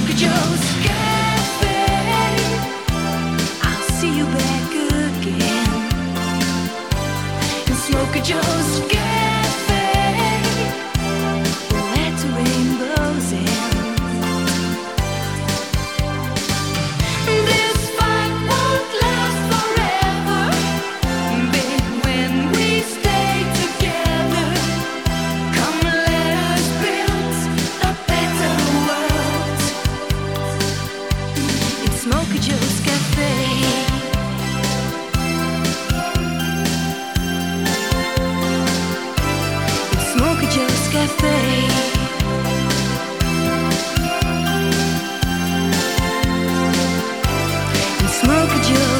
Smoky Joe's Cafe. I'll see you back again in Smoky Joe's Cafe. Let the rainbows in. This fight won't last forever, but when we stay together, come let us build a better world. It's Smoky Joe's Cafe. It's Smoky Joe's Cafe. Smoky Joe.